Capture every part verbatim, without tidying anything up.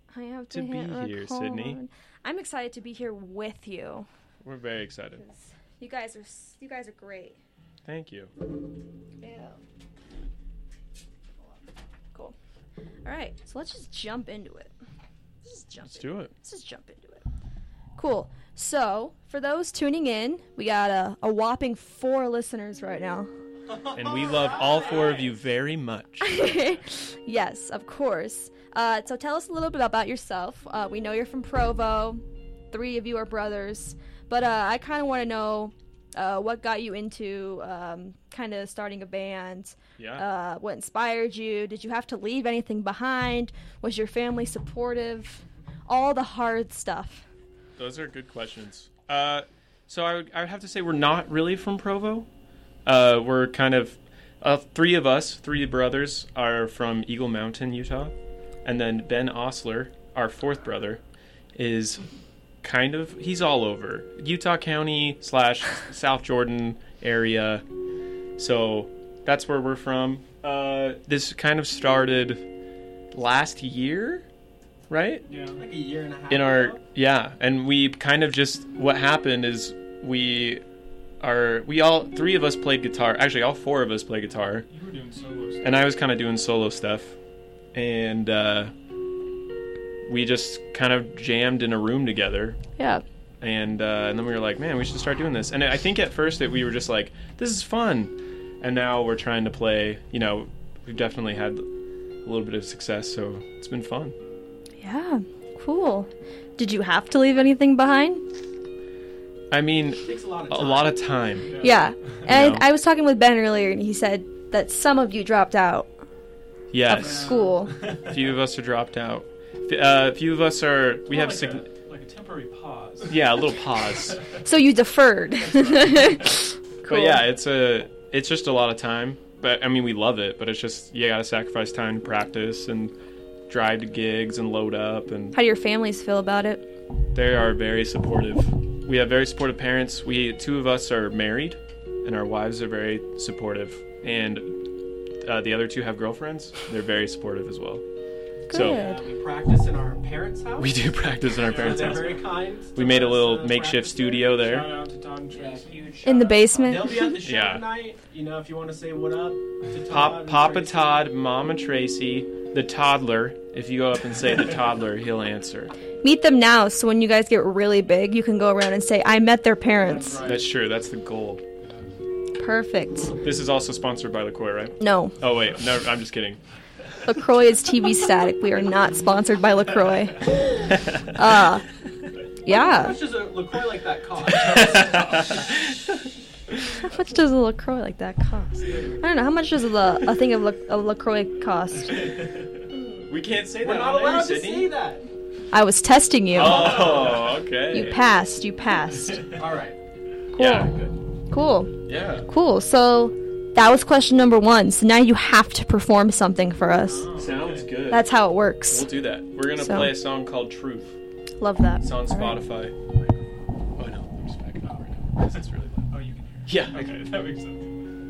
I have to to, be hit here, record. Sydney. I'm excited to be here with you. We're very excited. You guys are s- you guys are great. Thank you. Yeah. Cool. All right, so let's just jump into it. Let's just jump. Let's into do it. Let's just jump into it. Cool. So, for those tuning in, we got a, a whopping four listeners right now. And we love all four of you very much. Yes, of course. Uh, so tell us a little bit about yourself. Uh, we know you're from Provo. Three of you are brothers. But uh, I kind of want to know uh, what got you into um, kind of starting a band. Yeah. Uh, what inspired you? Did you have to leave anything behind? Was your family supportive? All the hard stuff. Those are good questions. Uh, so I would, I would have to say we're not really from Provo. Uh, we're kind of, uh, three of us, three brothers, are from Eagle Mountain, Utah. And then Ben Osler, our fourth brother, is kind of, he's all over. Utah County slash South Jordan area. So that's where we're from. Uh, this kind of started last year, right? Yeah, like a year and a half In our, ago. yeah. And we kind of just, what happened is we are, we all, three of us played guitar. Actually, all four of us play guitar. You were doing solo stuff. And I was kind of doing solo stuff. And uh, we just kind of jammed in a room together. Yeah. And, uh, and then we were like, man, we should start doing this. And I think at first that we were just like, this is fun. And now we're trying to play, you know, we've definitely had a little bit of success. So it's been fun. Yeah. Cool. Did you have to leave anything behind? I mean, It takes a lot of a time. lot of time. Yeah. And know? I was talking with Ben earlier, and he said that some of you dropped out of Yes. school. A few of us are dropped out. F- Uh, a few of us are, we have, like, sig- a, like a temporary pause. yeah, a little pause. So you deferred. Cool. But yeah, it's a, it's just a lot of time. But I mean, we love it, but it's just, you gotta sacrifice time to practice and drive to gigs and load up. And How do your families feel about it? they are very supportive. We have very supportive parents. We, two of us are married, and our wives are very supportive. And uh, the other two have girlfriends. They're very supportive as well. So Yeah, we practice in our parents' house. we do practice in our parents' They're house. very kind. We made a to little us, uh, makeshift practice studio there. Shout out to Todd and Tracy. In the basement? They'll be at the show Yeah. tonight. You know, if you want to say what up to Todd Pop, and Papa Tracy. Todd, Mama Tracy, the toddler. If you go up and say the toddler, he'll answer. Meet them now, so when you guys get really big, you can go around and say, I met their parents. That's right. That's true. That's the goal. Perfect. This is also sponsored by LaCroix, right? No. Oh, wait. No, I'm just kidding. LaCroix is T V static. We are not sponsored by LaCroix. Uh, How yeah. much does a LaCroix like that cost? How much does a LaCroix like that cost? I don't know. How much does a, a thing of, La, of LaCroix cost? We can't say We're that not on air, allowed to Sydney. say that. I was testing you. Oh, okay. You passed. You passed. All right. Cool. Yeah. Good. Cool. Yeah. Cool. So that was question number one. So now you have to perform something for us. Sounds good. That's how it works. We'll do that. We're going to So- play a song called Truth. Love that. It's on All right. Spotify. Oh, no. I'm just backing up right now. This is really loud. Oh, you can hear. Yeah. Okay, that makes sense.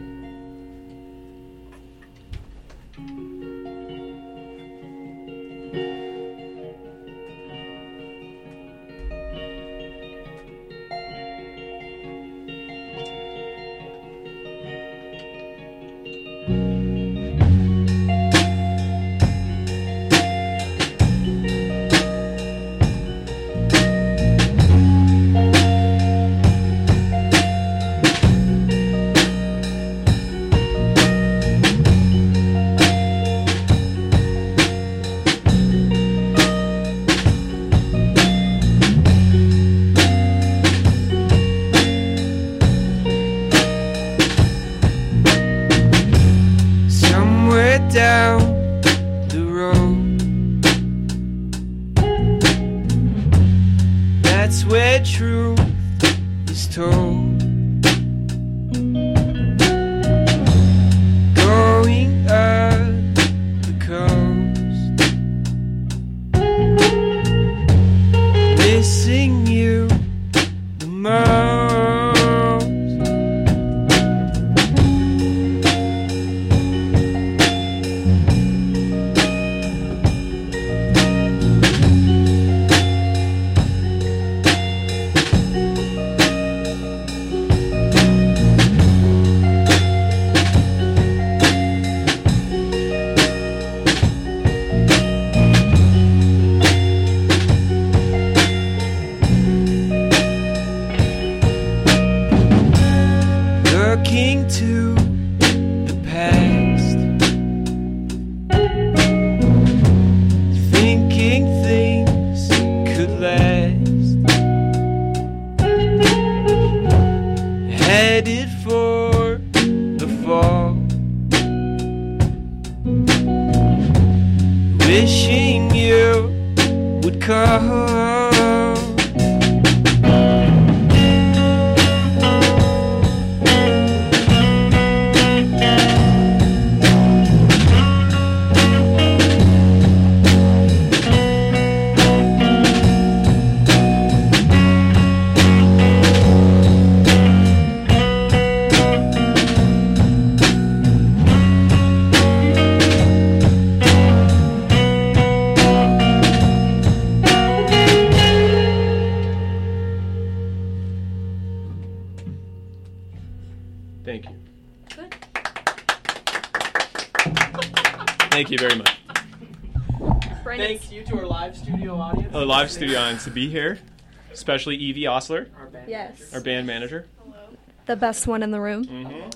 Somewhere down the road, that's where truth is told. Going up the coast, missing you the most. cold. Thank you. Good. Thank you very much. Brandon's- Thank you to our live studio audience. A live studio audience to be here, especially Evie Osler, Our band Yes. our band manager. The best one in the room. Mm-hmm.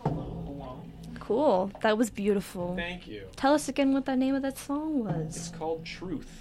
Cool. That was beautiful. Thank you. Tell us again what the name of that song It's was. called Truth.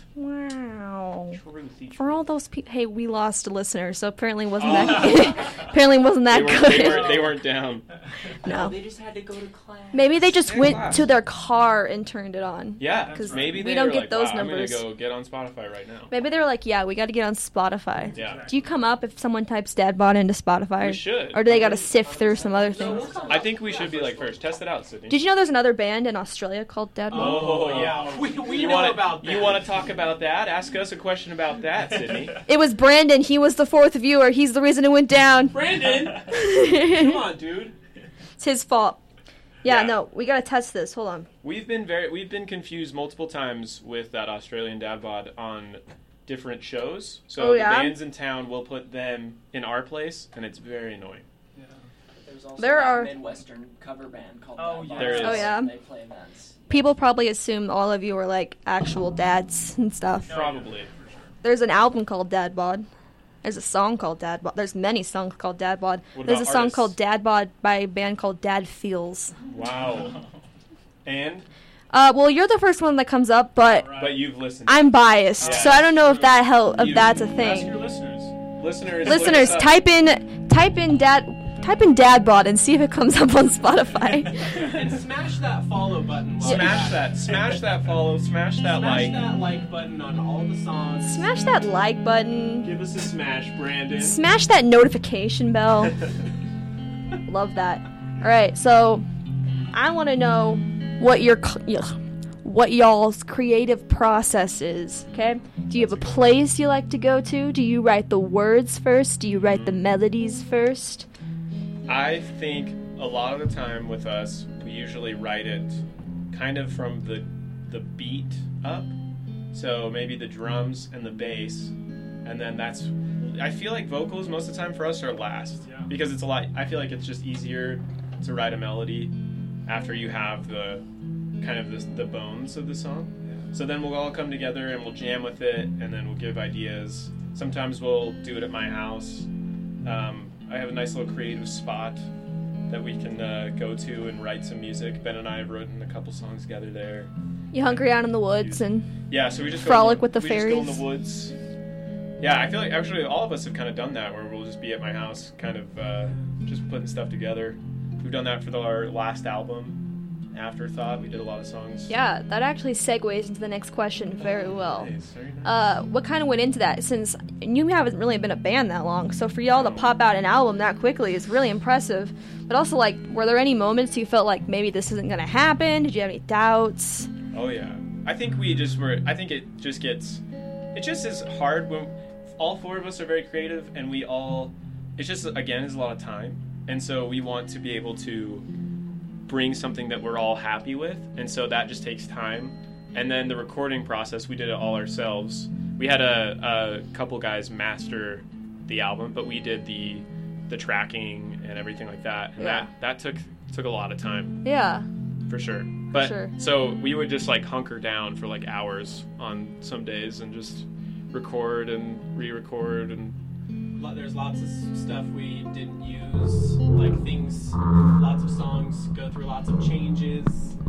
Wow. Truthy. For all those people, hey, we lost a listener, so apparently wasn't that apparently wasn't They that weren't, good. they, weren't, they weren't down. No. They just had to go to class. Maybe they just Yeah, went class. to their car and turned it on. Yeah, 'Cause maybe we they don't were get like, those wow, numbers. I'm gonna go get on Spotify right now. Maybe they were like, yeah, we got to get on Spotify. Yeah. Do you come up if someone types Dad Bod into Spotify? We should. Or do they got to sift through some other things? I think we should be like first. Test it out, Sydney. Did you know there's another band in Australia called Dad Bod? Oh, yeah. We, we you know wanna, about that. You want to talk about that? Ask us a question about that, Sydney. It was Brandon. He was the fourth viewer. He's the reason it went down. Brandon! Come it's on, dude. his fault. Yeah, Yeah. no, we got to test this. Hold on. We've been very we've been confused multiple times with that Australian dad bod on different shows. So Oh, the yeah? bands in town will put them in our place, and it's very annoying. There's also There that are- Midwestern cover band called Oh, Dad yeah. Bod. There is. Oh, yeah? They play events. People probably assume all of you are like actual dads and stuff. Probably. There's an album called Dad Bod. There's a song called Dad Bod. There's many songs called Dad Bod. What There's a about song artists? called Dad Bod by a band called Dad Feels. Wow. And Uh, well, you're the first one that comes up, but but you've listened. I'm biased, Yeah. so I don't know if that help if You- that's a Ask thing. your listeners. listeners. Listeners, look us up. type in type in Dad type in Dad Bod and see if it comes up on Spotify. And smash that follow button. while Smash you're at that. Smash that follow. Smash it. that Smash like. that like button on all the songs. Smash that like button. Give us a smash, Brandon. Smash that notification bell. Love that. All right, so I want to know what your c- ugh, what y'all's creative process is. Okay, do you have a place you like to go to? Do you write the words first? Do you write the melodies first? I think a lot of the time with us, we usually write it kind of from the the beat up. So maybe the drums and the bass, and then that's. I feel like vocals most of the time for us are last Yeah. because it's a lot. I feel like it's just easier to write a melody after you have the kind of the, the bones of the song. So then we'll all come together and we'll jam with it, and then we'll give ideas. Sometimes we'll do it at my house. Um, I have a nice little creative spot that we can uh, go to and write some music. Ben and I have written a couple songs together there. You hungry out in the woods and Yeah, so we just Frolic go in with the we just go in fairies. the woods. Yeah, I feel like actually all of us have kind of done that, where we'll just be at my house, kind of uh, just putting stuff together. We've done that for the, our last album, Afterthought. We did a lot of songs. yeah, that actually segues into the next question very well. Nice, very nice. Uh, what kind of went into that? Since you haven't really been a band that long, so for y'all to pop out an album that quickly is really impressive. But also, like, were there any moments you felt like maybe this isn't gonna happen? Did you have any doubts? Oh yeah, I think we just were. I think it just gets. It just is hard when all four of us are very creative, and we all. It's just again is a lot of time, and so we want to be able to bring something that we're all happy with, and so that just takes time. And then the recording process, we did it all ourselves. We had a, a couple guys master the album, but we did the the tracking and everything like that, and Yeah. that that took took a lot of time. Yeah. For sure. But Sure. so we would just like hunker down for like hours on some days and just record and re-record and Lo- There's lots of s- stuff we didn't use, like things, lots of songs go through lots of changes.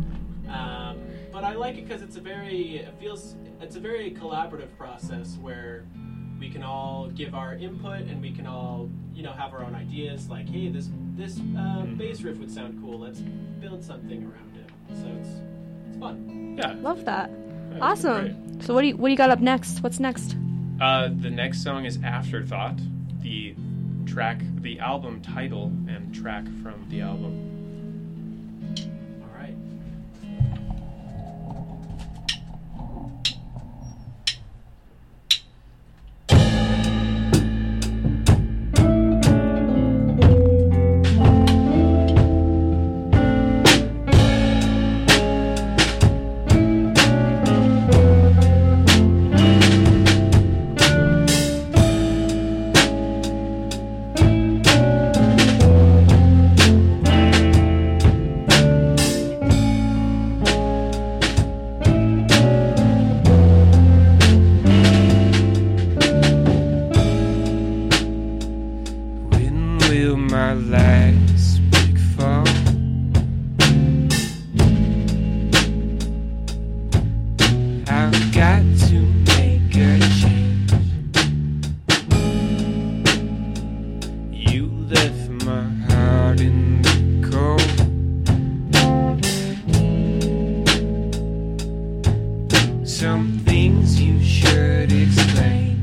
Um, but I like it because it's a very, it feels, it's a very collaborative process where we can all give our input and we can all, you know, have our own ideas. Like, hey, this this uh, bass riff would sound cool. Let's build something around it. So it's it's fun. yeah. Love that. Awesome. So what do you what do you got up next? What's next? Uh, the next song is Afterthought, the track, the album title and track from the album. All right. When will my last break fall? I've got to make a change. You left my heart in the cold. Some things you should explain.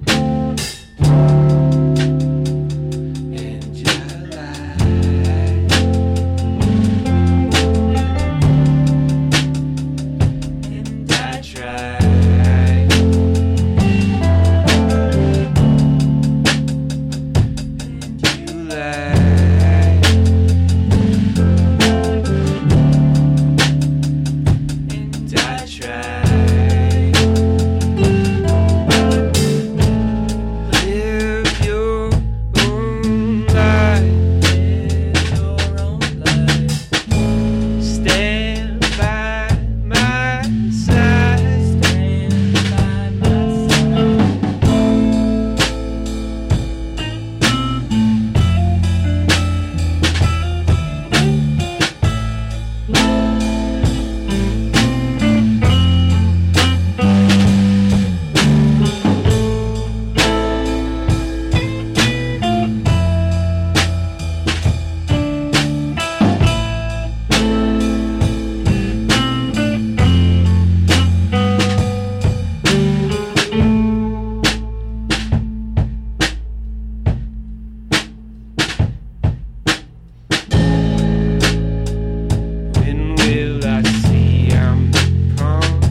And you lied. And I tried. And you lied. And I tried. Live your own life. Live your own life. Stand by my side. Stand by my side. When will I see I'm the pawn?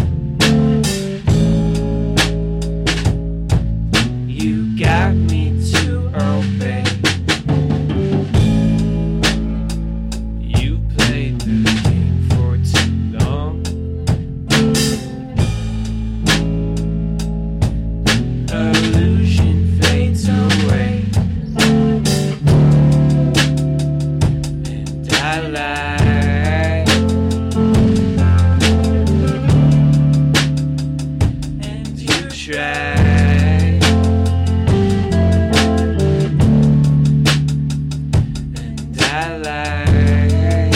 You got me to obey. You played the game for too long. Illusion fades away. And I lied. And you tried. And I lied.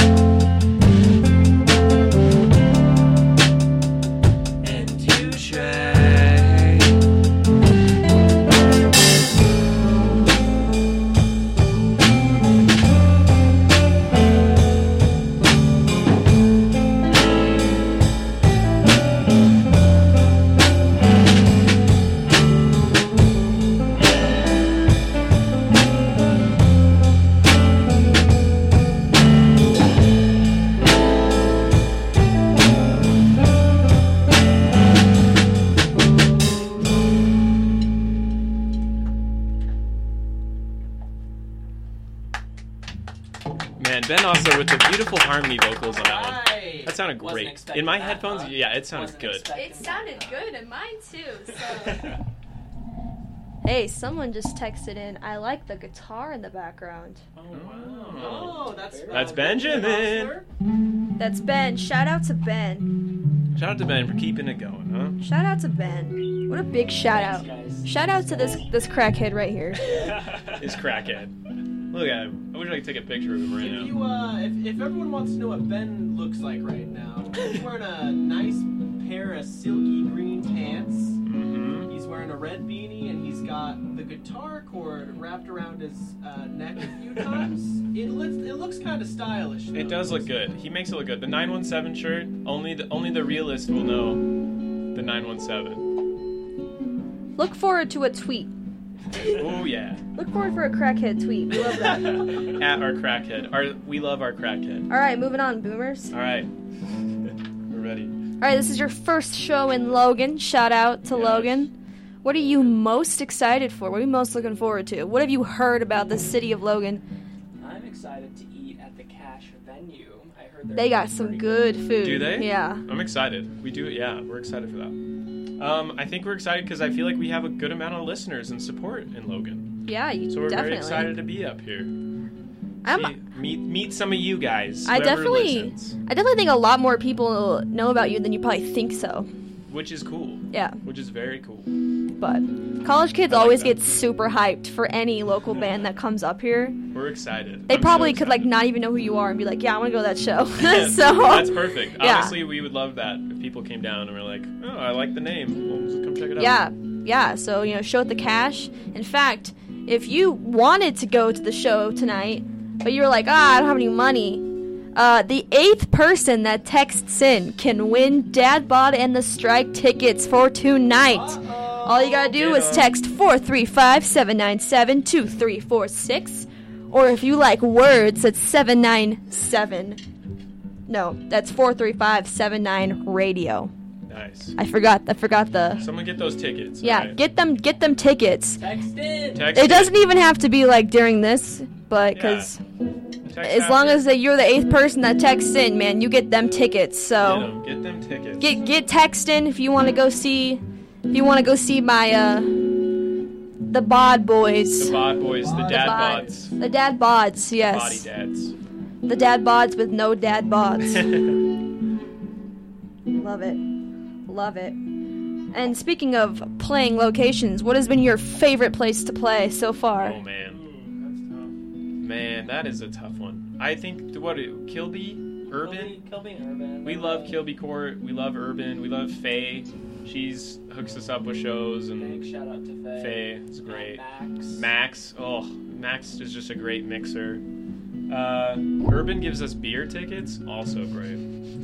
And you tried. Man, Ben also with the beautiful harmony vocals on that one. Right. That sounded Wasn't great. expecting In my that, headphones, huh? yeah, it sounded Wasn't good. expecting It sounded that. good in mine too. So. Hey, someone just texted in. I like the guitar in the background. Oh, wow. Oh, that's That's uh, Benjamin. Hostler? That's Ben. Shout out to Ben. Shout out to Ben for keeping it going, huh? Shout out to Ben. What a big shout out. Thanks, guys. Shout out to this this crackhead right here. His crackhead. Look at him. I wish I could take a picture of him right If now. you uh, if, if everyone wants to know what Ben looks like right now, he's wearing a nice pair of silky green pants. Mhm. He's wearing a red beanie and he's got the guitar cord wrapped around his uh, neck a few times. It looks it looks kind of stylish. Though. It does look good. He makes it look good. The nine one seven shirt, only the only the realist will know the nine one seven. Look forward to a tweet. Oh yeah. Look forward for a crackhead tweet. We love that. At our crackhead. Our we love our crackhead. All right, moving on, boomers. All right. We're ready. All right, this is your first show in Logan. Shout out to Yes. Logan. What are you most excited for? What are you most looking forward to? What have you heard about the city of Logan? I'm excited to eat at the Cash venue. I heard they're They got some pretty good food. Do they? Yeah. I'm excited. We do. Yeah, we're excited for that. Um, I think we're excited because I feel like we have a good amount of listeners and support in Logan. Yeah, you So we're definitely. very excited to be up here. I'm, See, meet meet some of you guys. I whoever definitely, listens, I definitely think a lot more people know about you than you probably think so. which is cool. Yeah, Which is very cool. but college kids I like always that. get super hyped for any local band that comes up here. We're excited. They I'm so probably could like excited. not even know who you are and be like, "Yeah, I want to go to that show." Yeah, so that's perfect. Yeah. Honestly, we would love that if people came down and were like, "Oh, I like the name. Well, just come check it out." Yeah, yeah. So you know, show it the cash. In fact, if you wanted to go to the show tonight, but you're like, ah, I don't have any money, uh, the eighth person that texts in can win Dad Bod and the Strike tickets for tonight. All you gotta do Get is 'em. text four three five, seven nine seven, two three four six, or if you like words, that's seven nine seven. No, that's four three five seven nine radio. Nice. I forgot. I forgot the. Someone get those tickets. Yeah, alright? get them. Get them tickets. Text in. Text It doesn't even have to be like during this, but Yeah. because Text as long after. as that you're the eighth person that texts in, man, you get them tickets. Get So 'em. Get them tickets. get get texting if you want to go see, if you want to go see my uh, the Bod Boys, the bod boys, the The dad bod- bods, the Dad Bods, body yes, dads. the Dad Bods with no Dad Bods. Love it, love it. And speaking of playing locations, what has been your favorite place to play so far? Oh man, man, that is a tough one. I think what Kilby, Urban. Kilby, Kilby and Urban. We love Kilby Court. We love Urban. We love Faye. She's hooks us up with shows Big and shout out to Faye. Faye is great. Max. Max, oh, Max is just a great mixer. Uh, Urban gives us beer tickets, also great.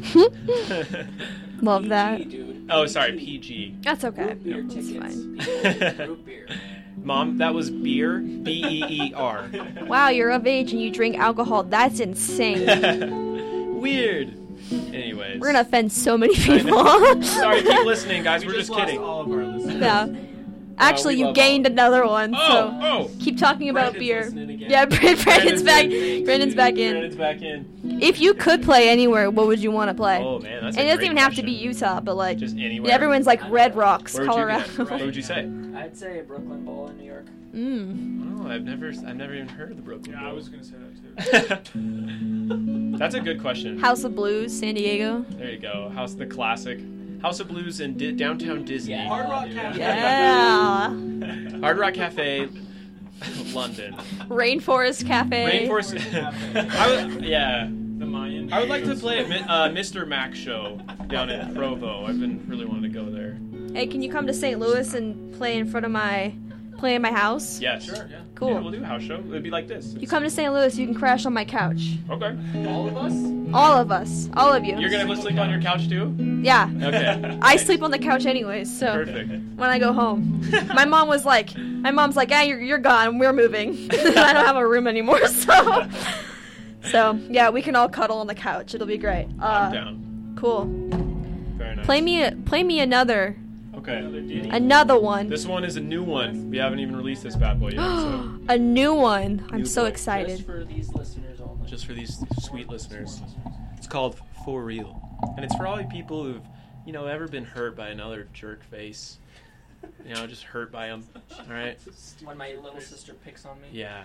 Love P G, that. Dude. Oh, sorry, P G. That's okay. Root beer That's tickets. fine. P G, root beer. Mom, that was beer, B E E R. Wow, you're of age and you drink alcohol. That's insane. Weird. Anyways. We're gonna offend so many I people. know. Sorry, keep listening, guys. We We're just, lost kidding. all of our listeners. yeah. Actually, we you love gained another one. Oh, so oh. keep talking about Brandon's beer. listening again. Yeah, Brandon's, Brandon's back. in. Brandon's back in. Brandon's back in. If you could play anywhere, what would you want to play? Oh man, that's and a it doesn't great even have to be question. Utah, but like Just anywhere. everyone's like Red Rocks, Where would you Colorado. get? What would you say? I'd say a Brooklyn Bowl in New York. mm. Oh, I've never, I've never even heard of the Brooklyn. Yeah, I Bowl. was gonna say that too. That's a good question. House of Blues, San Diego. There you go. House the classic, House of Blues in Di- downtown Disney. Yeah. Hard Rock dude. Cafe. Yeah. Hard Rock Cafe, London. Rainforest Cafe. Rainforest. Cafe. I would, yeah. The Mayan. I would like to play at Mi- uh, Mister Mac show down in Provo. I've been really wanting to go there. Hey, can you come to Saint Louis and play in front of my, play in my house? Yes. Sure, yeah. Cool. Yeah, we'll do a house show. It'd be like this. You come to Saint Louis, you can crash on my couch. Okay. All of us? All of us, all of you. You're gonna sleep on your couch too? Yeah. Okay. I sleep on the couch anyways, so Perfect. when I go home. My mom was like, my mom's like, yeah, you're, you're gone. We're moving. I don't have a room anymore, so. So, yeah, we can all cuddle on the couch. It'll be great. Uh, I'm down. Cool. Very nice. Play me, play me another, Okay. another one. This one is a new one. We haven't even released this bad boy yet, so A new one. I'm New so boy. Just excited. for these listeners only. just for these sweet listeners. It's called For Real. And it's for all you people who've, you know, ever been hurt by another jerk face. You know, just hurt by them. All right? When my little sister picks on me. Yeah.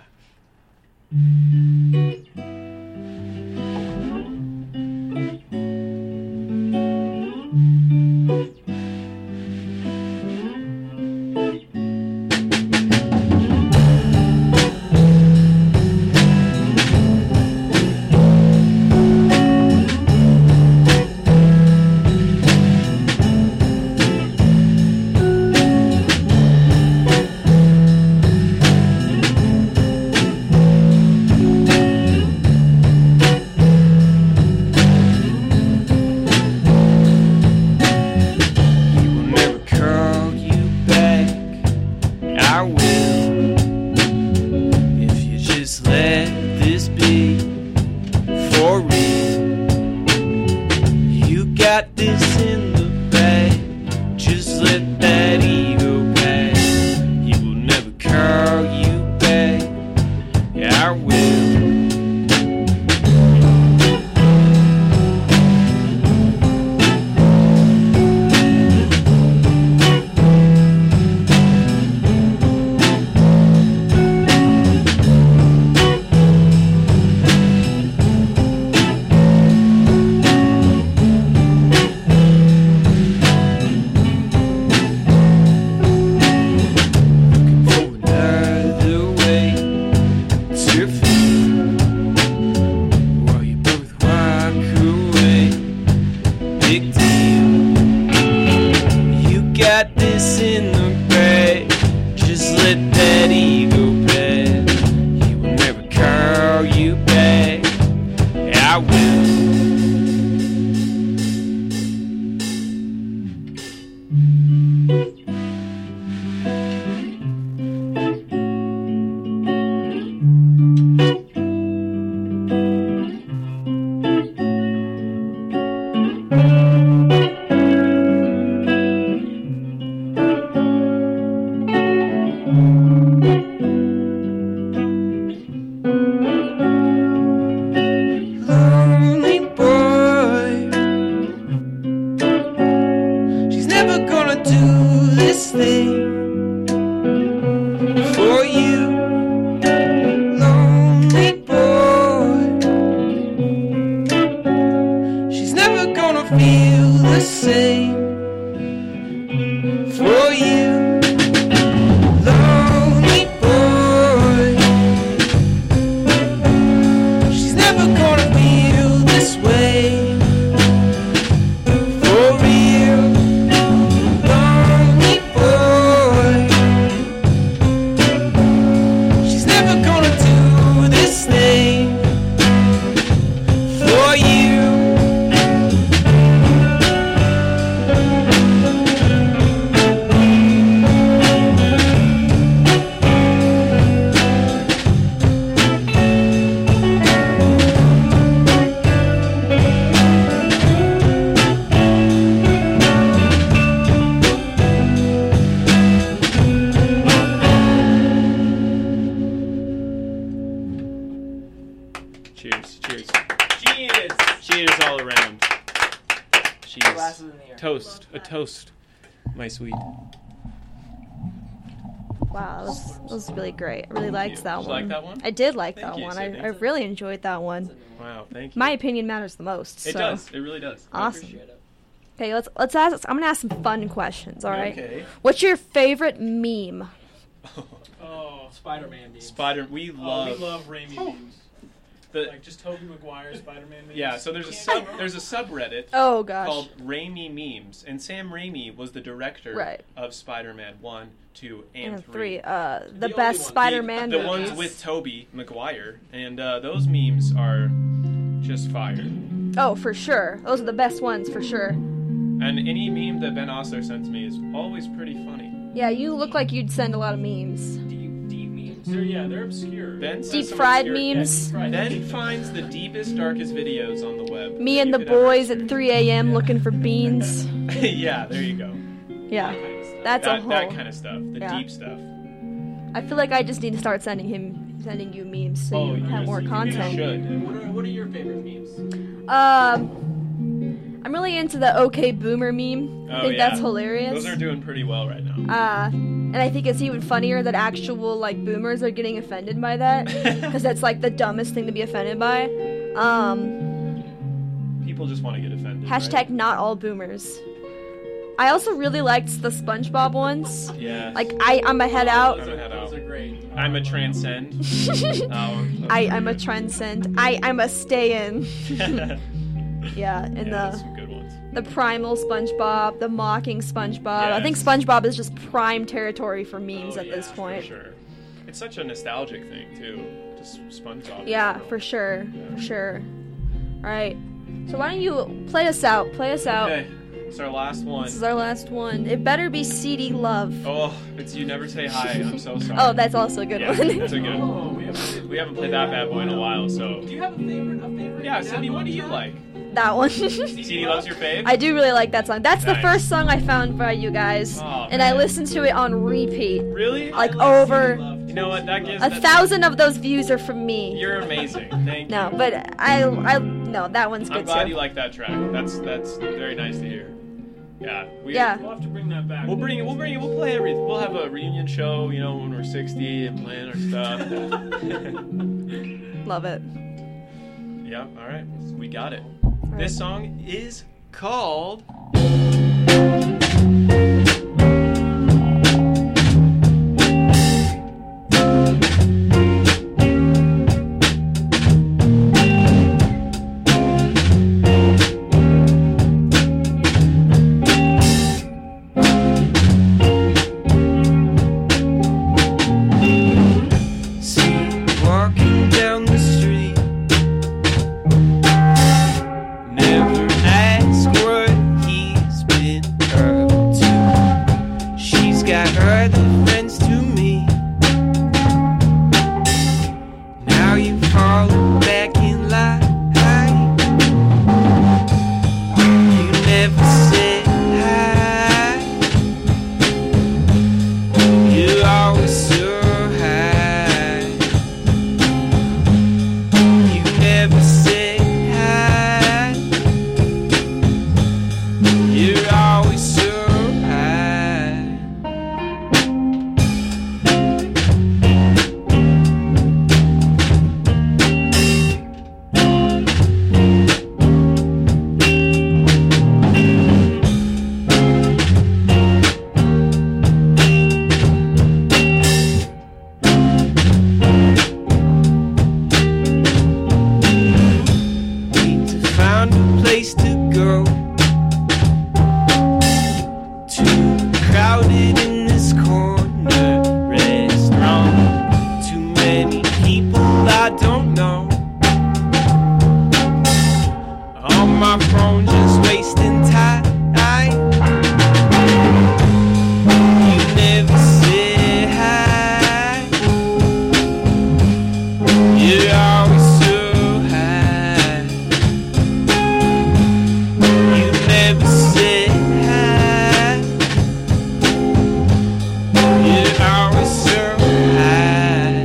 kiss in the grave. Just let that ego play. He will never call you back. I will. Lonely boy, she's never gonna do this thing for you. Lonely boy, she's never gonna feel the same for you. Lonely boy, she's never gonna feel this way for real. Lonely boy, she's never gonna do this thing for you. Cheers, cheers. Cheers. Cheers all around. Cheers. Glasses in the air. Toast. A toast. My sweet. Wow, that was, that was really great. I really liked you. that Did you one. like that one? I did like Thank that you, one. Sydney. I, I really enjoyed that one. Wow, thank you. My opinion matters the most. It so. does. It really does. I Awesome. appreciate it. Okay, let's let's ask. I'm gonna ask some fun questions. All right. Okay. What's your favorite meme? Oh, Spider-Man memes. Spider. We Oh, love. we love Raimi memes. the. Like just Tobey Maguire Spider-Man memes. Yeah. So there's a Can't sub. go wrong. There's a subreddit Oh gosh. called Raimi Memes, and Sam Raimi was the director Right. of Spider-Man one, two, and, and three. Uh, the, The only best one. Spider-Man The, the movies. ones with Tobey Maguire, and uh, those memes are just fire. Oh, for sure. Those are the best ones for sure. And any meme that Ben Osler sends me is always pretty funny. Yeah, you look like you'd send a lot of memes. Deep, deep memes. They're, yeah, they're obscure. Ben says Deep some fried obscure- memes. Yeah, Ben finds the deepest, darkest videos on the web. Me that and you the could ever boys at experience. three a.m. looking for beans. Yeah, there you go. Yeah, that's a That, whole. that kind of stuff, the Yeah. deep stuff. I feel like I just need to start sending him, sending you memes so Oh, you have yes, more you content. should. What are, what are your favorite memes? Um, I'm really into the OK Boomer meme. I Oh, think yeah. that's hilarious. Those are doing pretty well right now. Uh, and I think it's even funnier that actual like boomers are getting offended by that because that's like the dumbest thing to be offended by. Um, People just want to get offended. hashtag right? not all boomers. I also really liked the SpongeBob ones. Yeah. Like I, I'm a head out. I'm a head Those out. are great. I'm a transcend. Oh. I, I'm a transcend. I, I'm a stay in. yeah, Yeah, and that's the some good ones. the primal SpongeBob, the mocking SpongeBob. I think Yes. SpongeBob is just prime territory for memes Oh, at this yeah, point. For sure. It's such a nostalgic thing too. Just SpongeBob. Yeah, for sure, for sure. All right. So why don't you play us out? Play us out. Okay, it's our last one. This is our last one. It better be C D Love. Oh, it's You Never Say Hi. I'm so sorry. Oh, that's also a good yeah, one. that's a good. Oh, we have, We haven't played that bad boy in a while, so. do you have a favorite? A favorite? Yeah, Cindy, what do you track? like? That one. C D Loves your fave? I do really like that song. That's the Nice. first song I found by you guys, Aw, and I man. listened to it on repeat. Really? Like I like over Cindy Love, You know what? That gives a that- thousand of those views are from me. You're amazing. Thank No, you. but I, I, no, that one's I'm good glad too. you like that track. That's that's very nice to hear. Yeah. We, Yeah. We'll have to bring that back. We'll bring it. We'll bring it. We'll play everything. We'll have a reunion show. You know, when we're sixty and playing our stuff. Love it. Yeah. All right. We got it. All right. This song is called. got other friends to me. Now you fall back in line. You never said hi. You're always so high. You never said hi. You're always so high. Need to find a place to go. Too crowded in this corner restaurant. Too many people I don't know. On my phone just wasting time. You never say hi. You're always so high. You never say hi. You're always so high.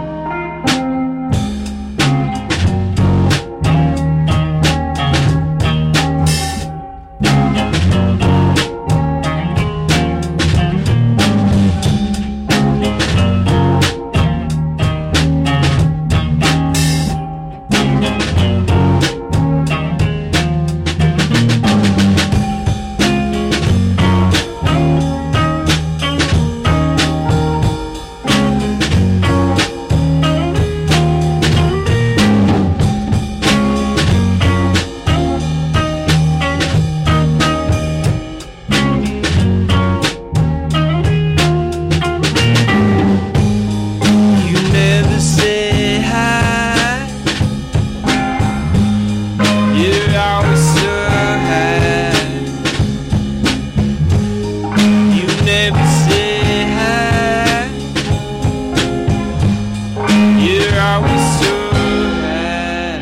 You never say hi. You're always so high. You never say hi. You're always so high.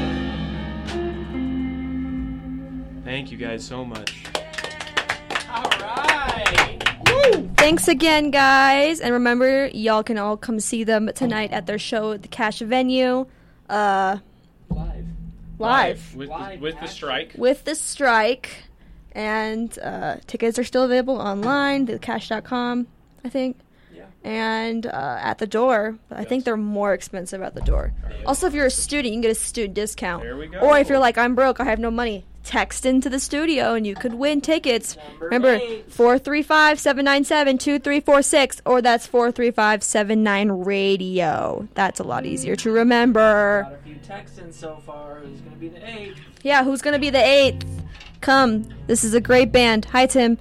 Thank you guys so much. All right. Thanks again, guys. And remember, y'all can all come see them tonight at their show at the Cash venue. Uh, Live. live. With, Live the, with the action. strike. With the strike. And uh, tickets are still available online, the cash dot com, I think. Yeah. And uh, at the door. But I think Yes. they're more expensive at the door. Also, if you're a student, you can get a student discount. There we go. Or if you're like, I'm broke, I have no money, text into the studio and you could win tickets. Number Remember, eight. four three five, seven nine seven, two three four six, or that's four three five, seven nine radio. That's a lot easier to remember. Got a few texts in so far. Who's gonna be the eighth? Yeah, who's going to be the eighth? Come. This is a great band. Hi, Tim.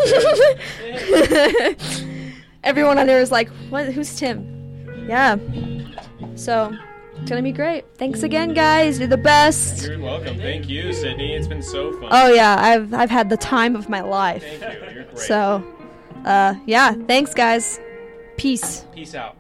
Everyone on there is like, what? Who's Tim? Yeah. So, it's going to be great. Thanks again, guys. You're the best. You're welcome. Thank you, Sydney. It's been so fun. Oh, yeah. I've, I've had the time of my life. Thank you. You're great. So, uh, yeah. Thanks, guys. Peace. Peace out.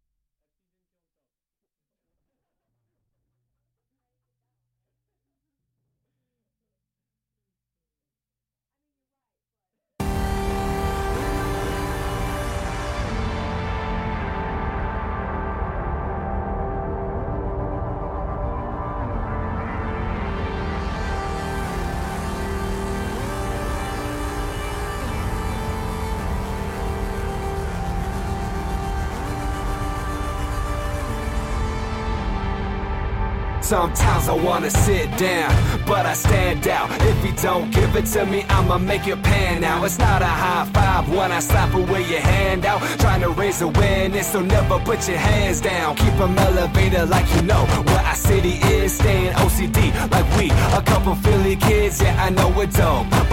Sometimes I wanna sit down, but I stand out. If you don't give it to me, I'ma make it pan out. It's not a high five when I slap away your hand out. Trying to raise awareness, so never put your hands down. Keep 'em elevated like you know where our city is. Staying O C D like we, a couple Philly kids, yeah I know we're dope.